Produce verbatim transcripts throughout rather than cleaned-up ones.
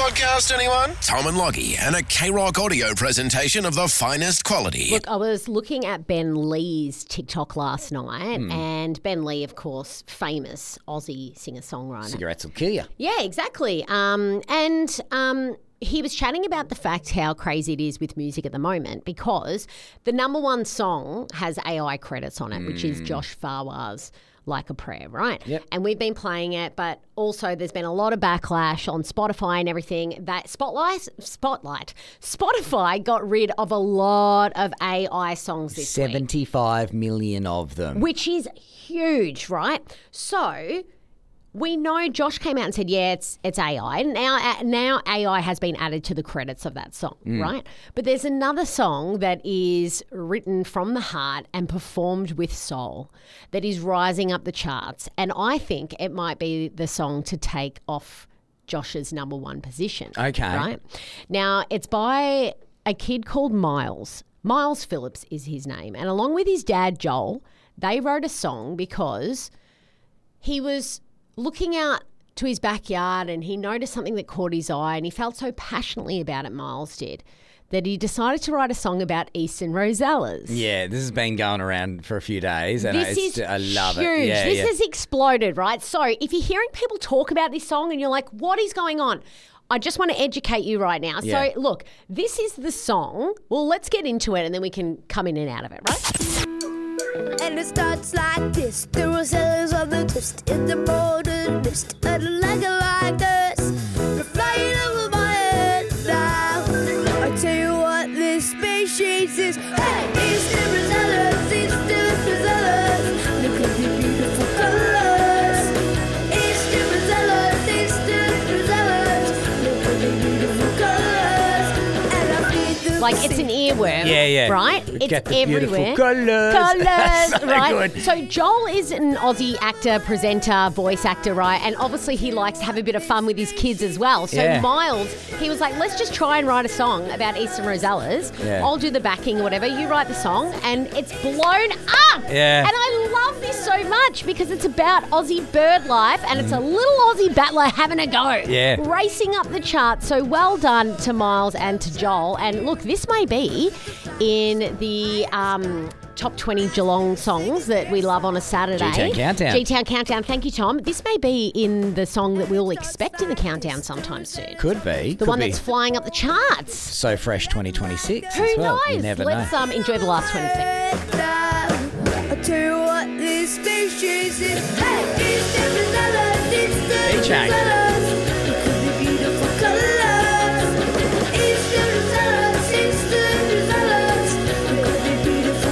podcast, anyone? Tom and Loggy and a K-Rock audio presentation of the finest quality. Look, I was looking at Ben Lee's TikTok last night, Mm. and Ben Lee, of course, famous Aussie singer-songwriter. Cigarettes will kill you. Yeah, exactly. Um, and um, he was chatting about the fact how crazy it is with music at the moment, because the number one song has A I credits on it, which is Josh Farwar's Like a Prayer, right? Yep. And we've been playing it, but also there's been a lot of backlash on Spotify and everything. That Spotlight, Spotlight, Spotify got rid of a lot of A I songs this week, seventy-five million of them. which is huge, right? So we know Josh came out and said, yeah, it's it's A I. Now, now A I has been added to the credits of that song, right? But there's another song that is written from the heart and performed with soul that is rising up the charts. And I think it might be the song to take off Josh's number one position. Okay. Right? Now, it's by a kid called Miles. Miles Phillips is his name. And along with his dad, Joel, they wrote a song because he was looking out to his backyard and he noticed something that caught his eye, and he felt so passionately about it, Miles did, that he decided to write a song about Eastern Rosellas. Yeah, this has been going around for a few days, and This it's, is I love huge. it. Yeah, this yeah. has exploded, right? So if you're hearing people talk about this song and you're like, what is going on? I just want to educate you right now. Yeah. So look, this is the song. Well, let's get into it and then we can come in and out of it, right? And it starts like this. The Rosellas on the twist in the morning mist. And like it like this. We're flying over my head now. I tell you what this species is. Hey, it's the Rosellas, it's the Rosellas. Look at the beautiful colors. It's the Rosellas, it's the Rosellas. Look at the beautiful colors. And I feel the Like it's an earworm. Yeah, yeah. Right? We It's get the beautiful everywhere. colours. Colours, So right? good. So Joel is an Aussie actor, presenter, voice actor, right? And obviously he likes to have a bit of fun with his kids as well. So Yeah. Miles, he was like, let's just try and write a song about Eastern Rosellas. Yeah. I'll do the backing or whatever. You write the song, and it's blown up. Yeah. And I love this so much because it's about Aussie bird life, and it's a little Aussie battler having a go. Yeah. Racing up the charts. So well done to Miles and to Joel. And look, this may be in the um, top twenty Geelong songs that we love on a Saturday. G-Town Countdown. G-Town Countdown. Thank you, Tom. This may be in the song that we'll expect in the countdown sometime soon. Could be. The Could one be. that's flying up the charts. So Fresh twenty twenty-six Who as well. knows? You never Let's know. um, enjoy the last twenty seconds. I tell you what this species is. Hey, it's the Rosellas, it's the Key change. Rosellas. Look at the beautiful colors. It's the Rosellas, it's the Rosellas. Look at the beautiful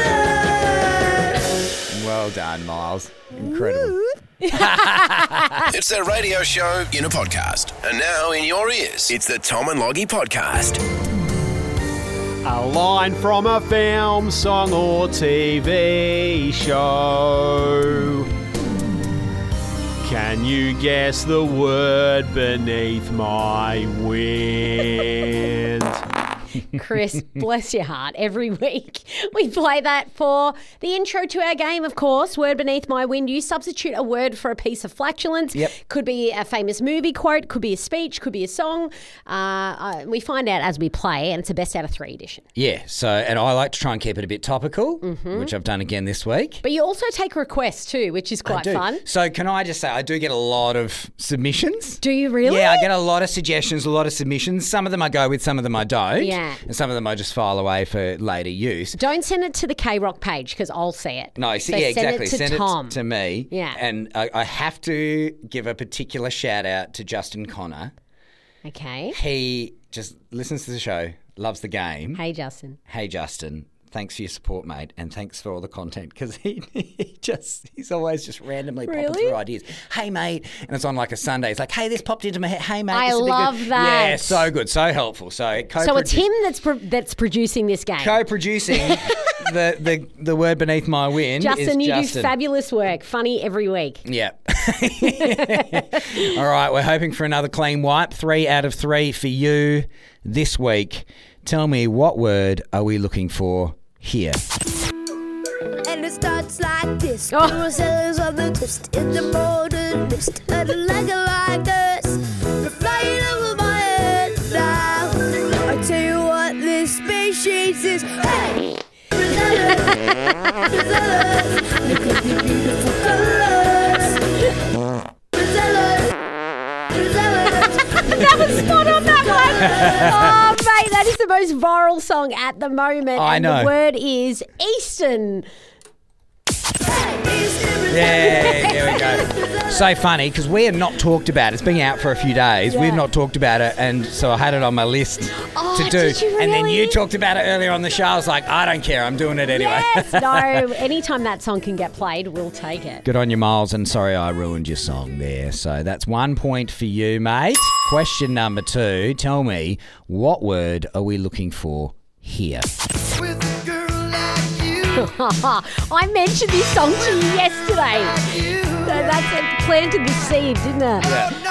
colors. Well done, Miles. Incredible. It's a radio show in a podcast. And now in your ears, it's the Tom and Loggy podcast. A line from a film, song or T V show. Can you guess the word beneath my wind? Chris, bless your heart. Every week we play that for the intro to our game, of course. Word beneath my wind. You substitute a word for a piece of flatulence. Yep. Could be a famous movie quote, could be a speech, could be a song. Uh, uh, we find out as we play, and it's a best out of three edition. Yeah, so, and I like to try and keep it a bit topical, which I've done again this week. But you also take requests too, which is I quite do. fun. So can I just say, I do get a lot of submissions. Do you really? Yeah, I get a lot of suggestions, a lot of submissions. Some of them I go with, some of them I don't. Yeah. And some of them I just file away for later use. Don't send it to the K-Rock page because I'll see it. No, so see, yeah, send exactly. It to send Tom. it to me. Yeah. And I, I have to give a particular shout out to Justin Connor. Okay. He just listens to the show, loves the game. Hey, Justin. Hey, Justin. Thanks for your support, mate, and thanks for all the content, because he, he just, he's always just randomly popping Really? through ideas. Hey, mate, and it's on like a Sunday. It's like, hey, this popped into my head. Hey, mate, I this would be love good. that. Yeah, so good, so helpful. So, So it's him that's pro- that's producing this game. co-producing the, the the word beneath my wind. Justin, is you Justin. do fabulous work. Funny every week. Yeah. All right, we're hoping for another clean wipe. Three out of three for you this week. Tell me, what word are we looking for here? And it starts like this. Oh. The Rosellas on the twist in the morning mist. And like it like this. We're flying over my Look at the beautiful colours. Presellers. Presellers. That was spot on, that one. Oh, mate, that is the most viral song at the moment. I and know. the word is Eastern. Yeah, there we go. So funny because we had not talked about it. It's been out for a few days. Yeah. We've not talked about it, and so I had it on my list Oh, to do. did you And then you really? talked about it earlier on the show. I was like, I don't care. I'm doing it anyway. Yes, no. Anytime that song can get played, we'll take it. Good on you, Miles, and sorry I ruined your song there. So that's one point for you, mate. Question number two. Tell me, what word are we looking for here? I mentioned this song to you yesterday. So that's it planted the seed, didn't it?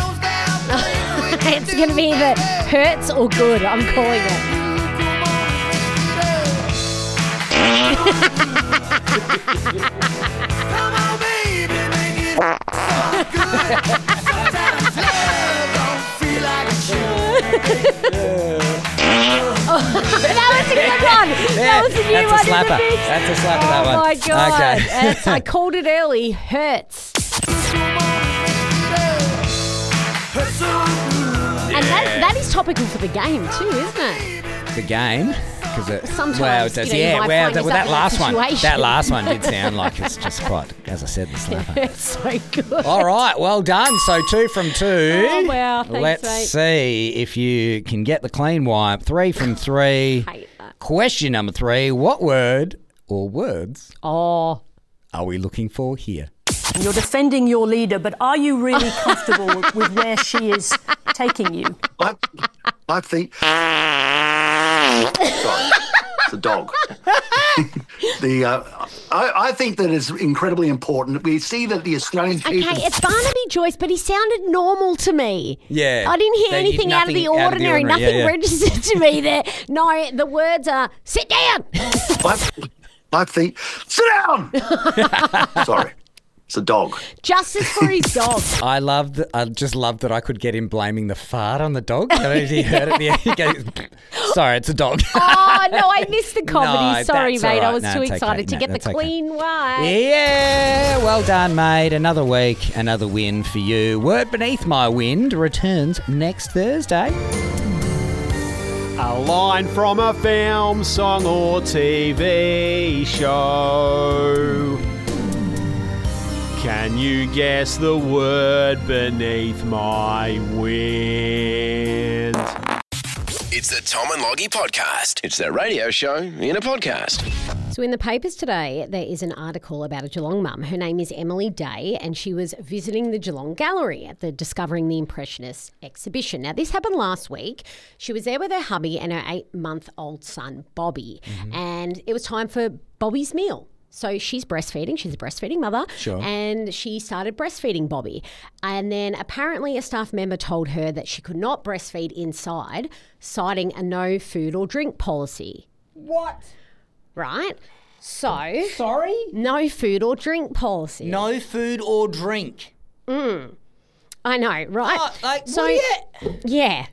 It's going to be either hurts or good, I'm calling it. That was a good one. That was a new That's one a in the slapper. mix. That's a slapper, that Oh one. my God. Okay. It's- I called it early. Hurts. And that, that is topical for the game too, isn't it? The game. Because it, Sometimes, well, it does, you know, you yeah, might well, find that, well, yourself that in a last one, situation. that last one did sound like it's just quite, as I said, the slapper. It's so good. All right, well done. So two from two. Oh, wow. Thanks, Let's mate. see if you can get the clean wipe. Three from three. Hate that. Question number three. What word or words Oh. are we looking for here? You're defending your leader, but are you really comfortable with where she is taking you? I, I think. Sorry, it's a dog. the uh, I, I think that it's incredibly important. We see that the Australian people. Okay, it's Barnaby Joyce, but he sounded normal to me. Yeah. I didn't hear They- anything out of nothing the out of the ordinary. ordinary, Nothing yeah, yeah. registered to me there. No, the words are sit down. I, I think. Sit down. Sorry, it's a dog. Justice for his dog. I loved. I just loved that I could get him blaming the fart on the dog. I don't know if he heard it. Yeah, he goes, sorry, it's a dog. Oh, no, I missed the comedy. No, Sorry, that's mate. all I right. was No, too it's okay. excited to No, get the that's okay. clean one. Yeah, well done, mate. Another week, another win for you. Word Beneath My Wind returns next Thursday. A line from a film, song or T V show. Can you guess the word beneath my wind? It's the Tom and Loggy Podcast. It's their radio show in a podcast. So in the papers today, there is an article about a Geelong mum. Her name is Emily Day, and she was visiting the Geelong Gallery at the Discovering the Impressionists exhibition. Now, this happened last week. She was there with her hubby and her eight-month-old son, Bobby, and it was time for Bobby's meal. So she's breastfeeding. She's a breastfeeding mother. Sure. And she started breastfeeding Bobby. And then apparently a staff member told her that she could not breastfeed inside, citing a no food or drink policy. What? Right? So, Sorry? no food or drink policy. No food or drink. I know, right? Oh, like, so, what? yeah.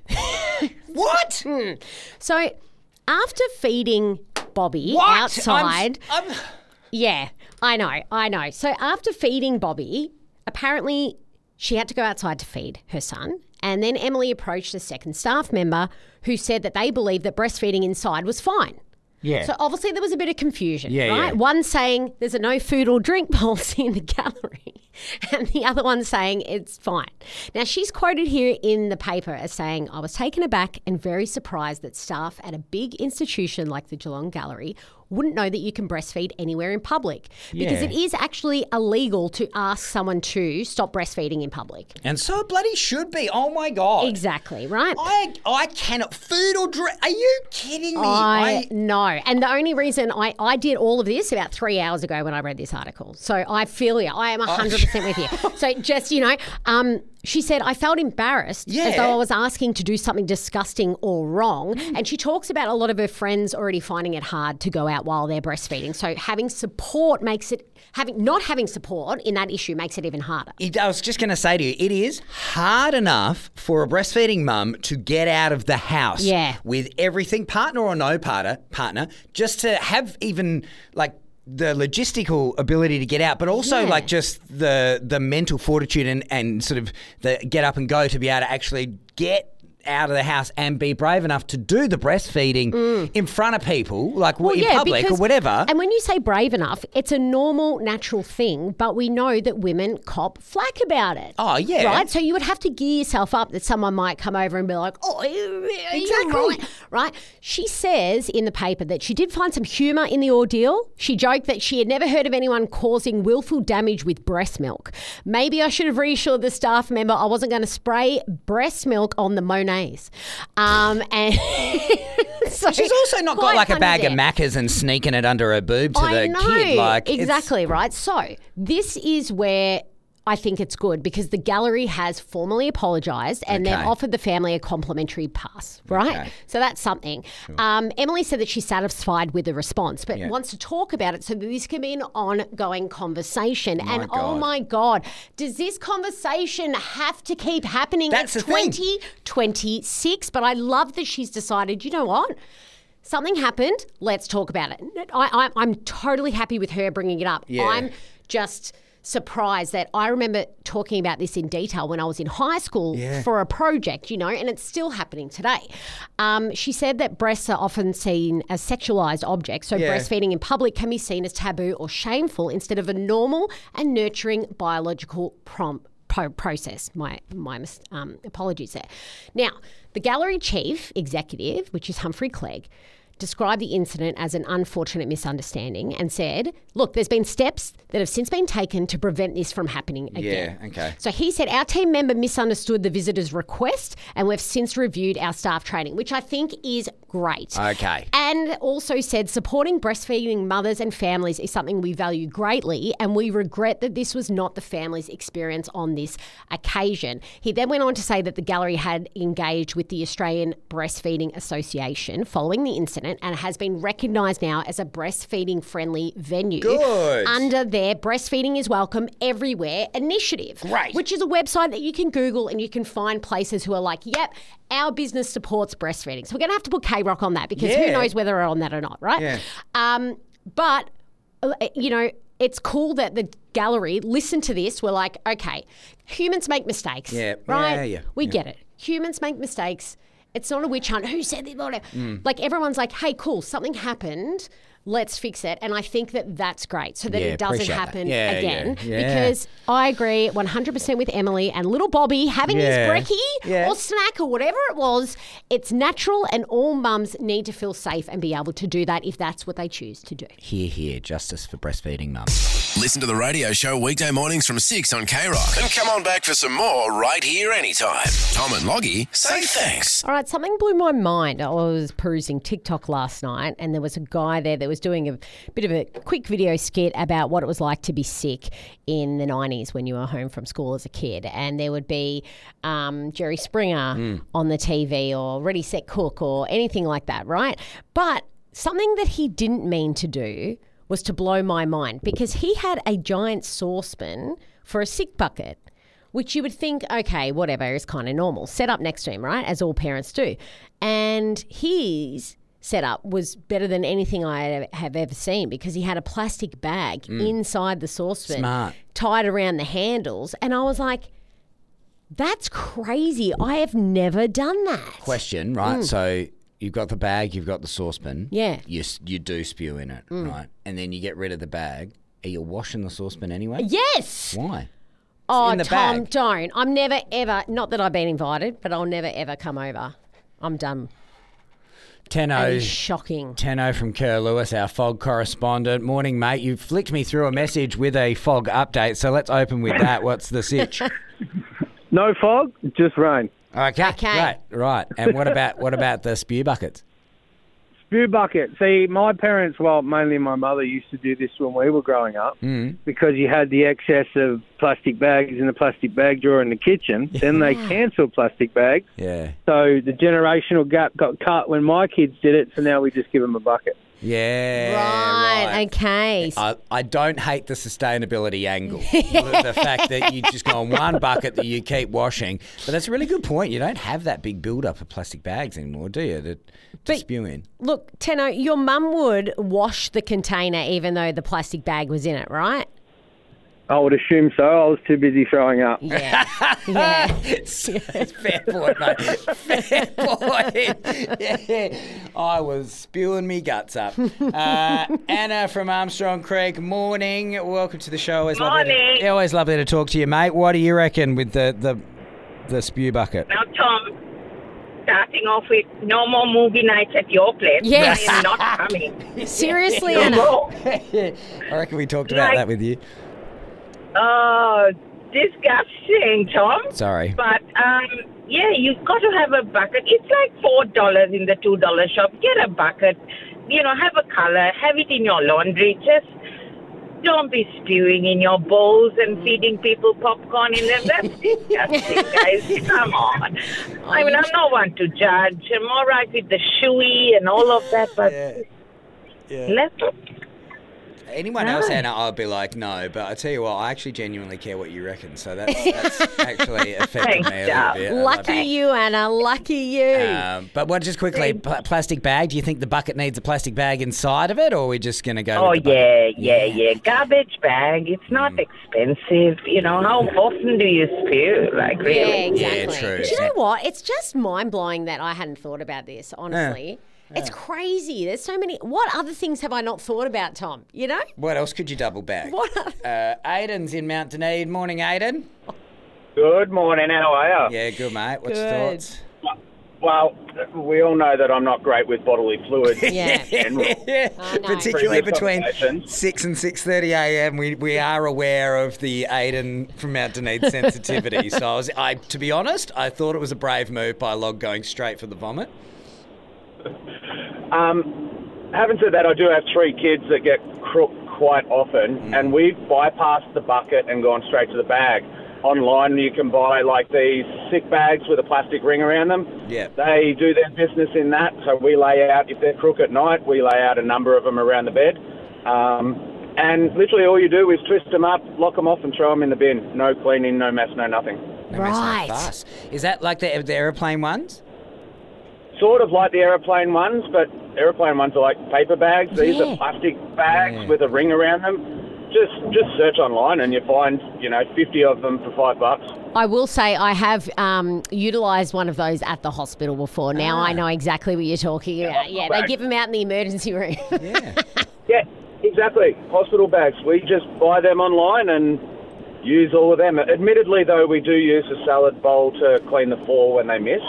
What? So, after feeding Bobby What? outside, I'm, I'm, yeah, I know, I know. So, after feeding Bobby, apparently she had to go outside to feed her son. And then Emily approached a second staff member who said that they believed that breastfeeding inside was fine. yeah. So obviously there was a bit of confusion, Yeah, right? yeah. One saying there's a no food or drink policy in the gallery and the other one saying it's fine. Now, she's quoted here in the paper as saying, I was taken aback and very surprised that staff at a big institution like the Geelong Gallery wouldn't know that you can breastfeed anywhere in public because Yeah. it is actually illegal to ask someone to stop breastfeeding in public. and so bloody should be. Oh, my God. Exactly, right? I I cannot. Food or drink? Are you kidding me? I know. And the only reason I, I did all of this about three hours ago when I read this article. So I feel you. I am one hundred percent with you. So just, you know, um, she said, I felt embarrassed as Yeah. though I was asking to do something disgusting or wrong. And she talks about a lot of her friends already finding it hard to go out while they're breastfeeding. So having support makes it, having not having support in that issue makes it even harder. It, I was just going to say to you, it is hard enough for a breastfeeding mum to get out of the house Yeah. with everything, partner or no partner, partner, just to have even like the logistical ability to get out, but also Yeah. like just the the mental fortitude and, and sort of the get up and go to be able to actually get out of the house and be brave enough to do the breastfeeding in front of people, like Well, in yeah, public because- or whatever. And when you say brave enough, it's a normal, natural thing, but we know that women cop flack about it. Oh, yeah. Right? So you would have to gear yourself up that someone might come over and be like, oh, yeah, Exactly. you're right. Right? She says in the paper that she did find some humour in the ordeal. She joked that she had never heard of anyone causing willful damage with breast milk. Maybe I should have reassured the staff member I wasn't going to spray breast milk on the Monets. Um, and so She's also not got quite like a funny bag there. of Maccas and sneaking it under her boob to I the know, kid. Like it's- exactly right. So this is where I think it's good because the gallery has formally apologised and they've Okay. offered the family a complimentary pass, right? Okay. So that's something. Um, Emily said that she's satisfied with the response, but Yeah. wants to talk about it so that this can be an ongoing conversation. and oh God. my God, does this conversation have to keep happening? That's it's the thing. twenty twenty-six, but I love that she's decided, you know what? Something happened. Let's talk about it. I, I, I'm totally happy with her bringing it up. Yeah. I'm just surprised that I remember talking about this in detail when I was in high school Yeah. for a project, you know, and it's still happening today. Um, she said that breasts are often seen as sexualized objects, so Yeah. breastfeeding in public can be seen as taboo or shameful instead of a normal and nurturing biological prompt. Pro- process. My my mis- um, apologies there. Now, the gallery chief executive, which is Humphrey Clegg, described the incident as an unfortunate misunderstanding and said, look, there's been steps that have since been taken to prevent this from happening again. Yeah, okay. So he said, our team member misunderstood the visitor's request and we've since reviewed our staff training, which I think is great. Okay. And also said supporting breastfeeding mothers and families is something we value greatly and we regret that this was not the family's experience on this occasion. He then went on to say that the gallery had engaged with the Australian Breastfeeding Association following the incident and has been recognised now as a breastfeeding friendly venue Good. under their Breastfeeding is Welcome Everywhere initiative. Great. Which is a website that you can Google and you can find places who are like, yep, our business supports breastfeeding. So we're going to have to put K-Rock on that because who Yeah. knows whether we're on that or not, right? Yeah. Um, but, uh, you know, it's cool that the gallery listened to this. We're like, okay, humans make mistakes, Yeah. right? Yeah, yeah, We yeah. get it. Humans make mistakes. It's not a witch hunt. Who said this? Whatever. Mm. Like everyone's like, hey, cool, something happened. Let's fix it. And I think that that's great so that Yeah, it doesn't appreciate that. happen Yeah, again. yeah, yeah. Because I agree one hundred percent with Emily and little Bobby having Yeah. his brekkie Yeah. or snack or whatever it was. It's natural and all mums need to feel safe and be able to do that if that's what they choose to do. Here, here, justice for breastfeeding mums. Listen to the radio show weekday mornings from six on K-Rock. And come on back for some more right here anytime. Tom and Loggy say thanks. All right, something blew my mind. I was perusing TikTok last night and there was a guy there that was doing a bit of a quick video skit about what it was like to be sick in the nineties when you were home from school as a kid. And there would be um, Jerry Springer on the T V or Ready, Set, Cook or anything like that, right? But something that he didn't mean to do was to blow my mind because he had a giant saucepan for a sick bucket, which you would think, okay, whatever, is kind of normal. Set up next to him, right, as all parents do. And his setup was better than anything I have ever seen because he had a plastic bag inside the saucepan Smart. tied around the handles. And I was like, that's crazy. I have never done that. Question, right? So you've got the bag, you've got the saucepan. Yeah. You, s- you do spew in it, right? And then you get rid of the bag. Are you washing the saucepan anyway? Yes. Why? Oh, in the Tom, bag. don't. I'm never, ever, not that I've been invited, but I'll never, ever come over. I'm done. ten That oh is shocking. ten oh from Kerr Lewis, our fog correspondent. Morning, mate. You flicked me through a message with a fog update, so let's open with that. What's the sitch? No fog, just rain. Okay, Okay. right, right. And what about what about the spew buckets? Spew bucket. See, my parents, well, mainly my mother, used to do this when we were growing up Mm. because you had the excess of plastic bags in the plastic bag drawer in the kitchen. Then they cancelled plastic bags. Yeah. So the generational gap got cut when my kids did it, so now we just give them a bucket. Yeah. Right, Right. okay. I, I don't hate the sustainability angle. the, the fact that you just go on one bucket that you keep washing. But that's a really good point. You don't have that big build-up of plastic bags anymore, do you, to, to But- spew in? Look, Tenno, your mum would wash the container even though the plastic bag was in it, right? I would assume so. I was too busy throwing up. Yeah. yeah. It's, it's fair point, mate. Fair point. Yeah. I was spewing me guts up. Uh, Anna from Armstrong Creek, morning. Welcome to the show. Always lovely Morning. to, always lovely to talk to you, mate. What do you reckon with the, the, the spew bucket? Now, Tom, starting off with no more movie nights at your place. Yes. I am not coming. Seriously, No Anna? more. I reckon we talked about Like- that with you. Oh, disgusting, Tom. Sorry. But, um, yeah, you've got to have a bucket. It's like four dollars in the two dollar shop. Get a bucket. You know, have a color. Have it in your laundry. Just don't be spewing in your bowls and feeding people popcorn in them. That's disgusting, guys. Come on. I mean, I'm not one to judge. I'm all right with the shoey and all of that, but Yeah. Yeah. let's... Anyone else, Anna, I'd be like, no. But I tell you what, I actually genuinely care what you reckon. So that's, that's actually affected Thanks, me a Dal. little bit. I love Lucky it. you, Anna. Lucky you. Um, but what? Just quickly, pl- plastic bag. Do you think the bucket needs a plastic bag inside of it, or are we just going to go? Oh, with the yeah, bucket? yeah, yeah. Garbage bag. It's not expensive. You know, how often do you spew? Like, yeah, really? exactly. true. Do you know what? It's just mind-blowing that I hadn't thought about this, honestly. It's crazy. There's so many. What other things have I not thought about, Tom? You know? What else could you double bag? What other- Uh, Aiden's in Mount Dunedin. Morning, Aiden. Good morning, how are you? Yeah, good, mate. What's your Good. thoughts? Well, we all know that I'm not great with bodily fluids. Yeah. in general. Yeah, I know. particularly Previous between conversations. six and six thirty a m. We we are aware of the Aiden from Mount Dunedin sensitivity. So I was, I to be honest, I thought it was a brave move by Log going straight for the vomit. Um, having said that, I do have three kids that get crook quite often, Mm. and we've bypassed the bucket and gone straight to the bag. Online, you can buy like these sick bags with a plastic ring around them. Yeah. They do their business in that, so we lay out, if they're crook at night, we lay out a number of them around the bed. Um, and literally all you do is twist them up, lock them off and throw them in the bin. No cleaning, no mess, no nothing. No mess, no Right. fuss. Is that like the, the aeroplane ones? Sort of like the aeroplane ones, but aeroplane ones are like paper bags. These Yeah. are plastic bags Yeah. with a ring around them. Just just search online and you find, you know, fifty of them for five bucks. I will say I have um, utilised one of those at the hospital before. Now Ah. I know exactly what you're talking about. Yeah, they back. give them out in the emergency room. Yeah. Yeah, exactly. Hospital bags. We just buy them online and use all of them. Admittedly, though, we do use a salad bowl to clean the floor when they miss.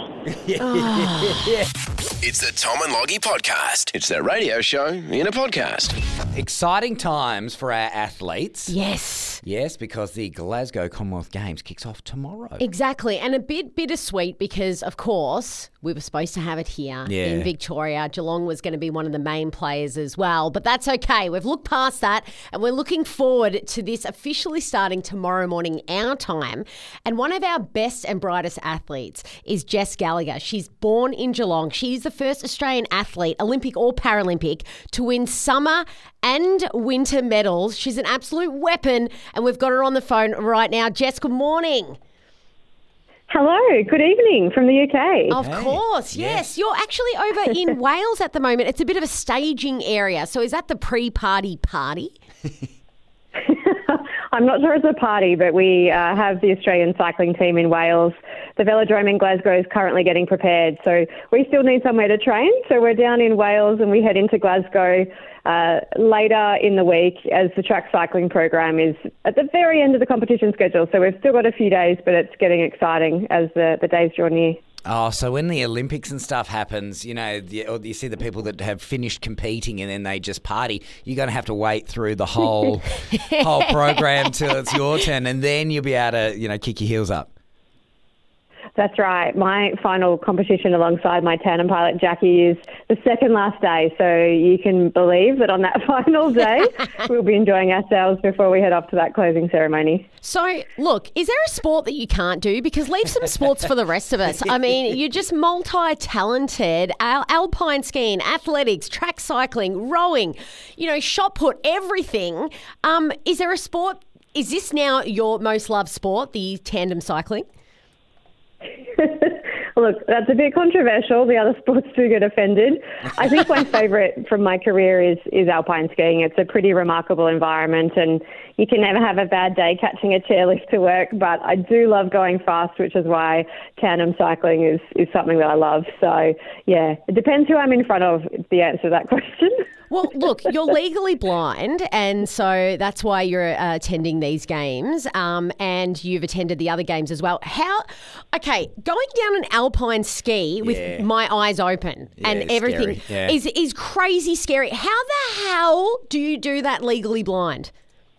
It's the Tom and Loggy podcast. It's their radio show in a podcast. Exciting times for our athletes. Yes. Yes, because the Glasgow Commonwealth Games kicks off tomorrow. Exactly. And a bit bittersweet because, of course, we were supposed to have it here Yeah. in Victoria. Geelong was going to be one of the main players as well. But that's okay. We've looked past that and we're looking forward to this officially starting tomorrow morning, our time. And one of our best and brightest athletes is Jess Gallagher. She's born in Geelong. She's the first Australian athlete, Olympic or Paralympic, to win summer and winter medals. She's an absolute weapon. And we've got her on the phone right now. Jess, good morning. Hello, good evening from the U K. Of course, yes. You're actually over in Wales at the moment. It's a bit of a staging area. So is that the pre-party party? I'm not sure it's a party, but we uh, have the Australian cycling team in Wales. The velodrome in Glasgow is currently getting prepared, so we still need somewhere to train. So we're down in Wales and we head into Glasgow uh, later in the week as the track cycling program is at the very end of the competition schedule. So we've still got a few days, but it's getting exciting as the, the days draw near. Oh, so when the Olympics and stuff happens, you know, the, or you see the people that have finished competing and then they just party, you're going to have to wait through the whole whole program till it's your turn, and then you'll be able to, you know, kick your heels up. That's right. My final competition alongside my tandem pilot, Jackie, is the second last day. So you can believe that on that final day, we'll be enjoying ourselves before we head off to that closing ceremony. So, look, is there a sport that you can't do? Because leave some sports for the rest of us. I mean, you're just multi-talented. Al- alpine skiing, athletics, track cycling, rowing, you know, shot put, everything. Um, is there a sport? Is this now your most loved sport, the tandem cycling? Look, that's a bit controversial. The other sports do get offended. I think my favourite from my career is, is alpine skiing. It's a pretty remarkable environment and you can never have a bad day catching a chairlift to work, but I do love going fast, which is why tandem cycling is, is something that I love. So, yeah, it depends who I'm in front of, the answer to that question. Well, look, you're legally blind, and so that's why you're uh, attending these games, um, and you've attended the other games as well. How, okay, going down an alpine ski with Yeah. my eyes open Yeah, and it's everything scary. Yeah. is is crazy scary. How the hell do you do that legally blind?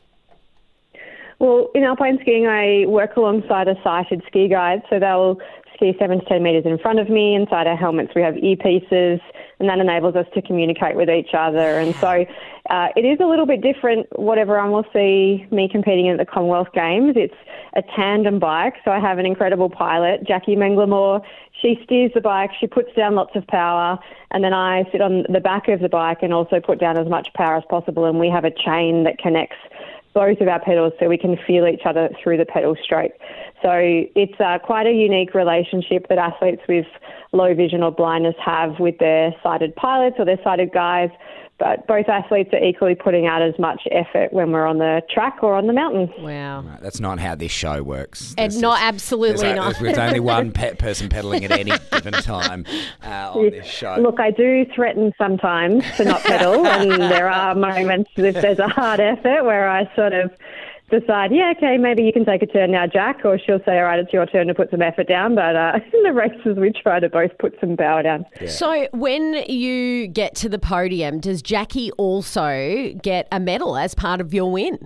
Well, in alpine skiing, I work alongside a sighted ski guide, so they'll ski seven to ten metres in front of me. Inside our helmets, we have earpieces, and that enables us to communicate with each other. And so uh, it is a little bit different what everyone will see me competing in at the Commonwealth Games. It's a tandem bike, so I have an incredible pilot, Jackie Menglemore. She steers the bike, she puts down lots of power, and then I sit on the back of the bike and also put down as much power as possible, and we have a chain that connects both of our pedals so we can feel each other through the pedal stroke. So it's uh, quite a unique relationship that athletes with low vision or blindness have with their sighted pilots or their sighted guides, but both athletes are equally putting out as much effort when we're on the track or on the mountain. Wow. Right, that's not how this show works. And There's- not there's- absolutely there's, not. There's only one pe- person pedaling at any given time uh, on this show. Look, I do threaten sometimes to not pedal, and there are moments if there's a hard effort where I sort of decide, yeah, okay, maybe you can take a turn now, Jack, or she'll say, all right, it's your turn to put some effort down. But uh, in the races, we try to both put some power down. Yeah. So when you get to the podium, does Jackie also get a medal as part of your win?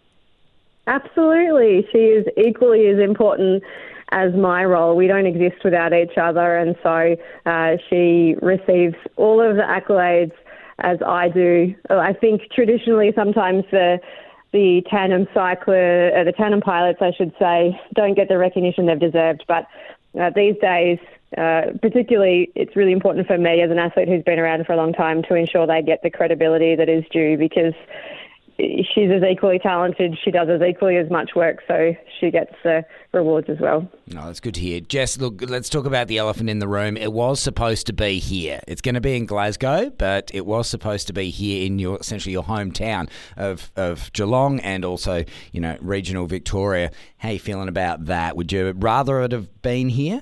Absolutely. She is equally as important as my role. We don't exist without each other, and so uh, she receives all of the accolades as I do. I think traditionally sometimes the the tandem cycler, uh, the tandem pilots, I should say, don't get the recognition they've deserved. But uh, these days, uh, particularly, it's really important for me as an athlete who's been around for a long time to ensure they get the credibility that is due, because she's as equally talented, she does as equally as much work, so she gets the rewards as well. No, that's good to hear. Jess, look, let's talk about the elephant in the room. It was supposed to be here. It's going to be in Glasgow, but it was supposed to be here in your essentially your hometown of, of Geelong and also, you know, regional Victoria. How are you feeling about that? Would you rather it have been here?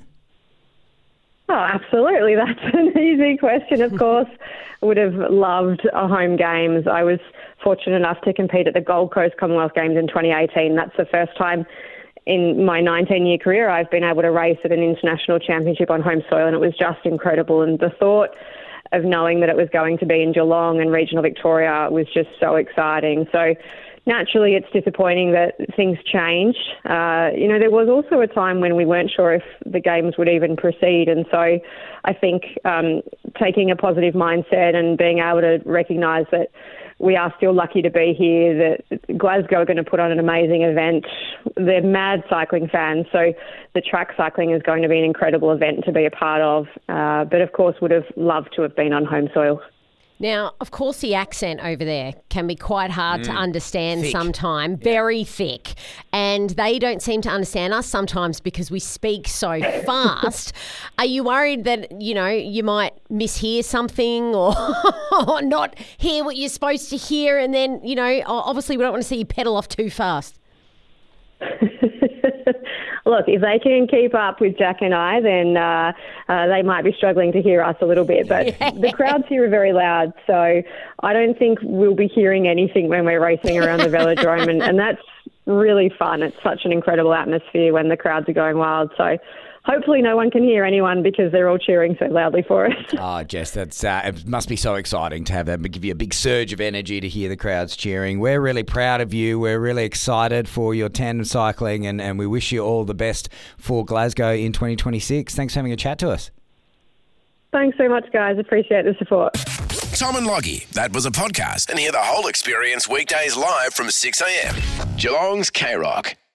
Oh, absolutely. That's an easy question, of course. Would have loved a home games. I was fortunate enough to compete at the Gold Coast Commonwealth Games in twenty eighteen. That's the first time in my nineteen-year career I've been able to race at an international championship on home soil, and it was just incredible. And the thought of knowing that it was going to be in Geelong and regional Victoria was just so exciting. So naturally, it's disappointing that things changed. Uh, you know, there was also a time when we weren't sure if the games would even proceed. And so I think um, taking a positive mindset and being able to recognise that we are still lucky to be here, that Glasgow are going to put on an amazing event. They're mad cycling fans, so the track cycling is going to be an incredible event to be a part of. Uh, but of course, would have loved to have been on home soil. Now, of course, the accent over there can be quite hard Mm. to understand Thick. sometimes, very thick. And they don't seem to understand us sometimes because we speak so fast. Are you worried that, you know, you might mishear something or, or not hear what you're supposed to hear? And then, you know, obviously we don't want to see you pedal off too fast. Look, if they can keep up with Jack and I, then uh, uh, they might be struggling to hear us a little bit. But Yeah. the crowds here are very loud, so I don't think we'll be hearing anything when we're racing around the velodrome, and, and that's really fun. It's such an incredible atmosphere when the crowds are going wild. So hopefully no one can hear anyone because they're all cheering so loudly for us. Oh, Jess, that's uh, it must be so exciting to have them give you a big surge of energy to hear the crowds cheering. We're really proud of you. We're really excited for your tandem cycling, and, and we wish you all the best for Glasgow in twenty twenty-six. Thanks for having a chat to us. Thanks so much, guys. Appreciate the support. Tom and Loggy, that was a podcast, and hear the whole experience weekdays live from six a.m. Geelong's K-Rock.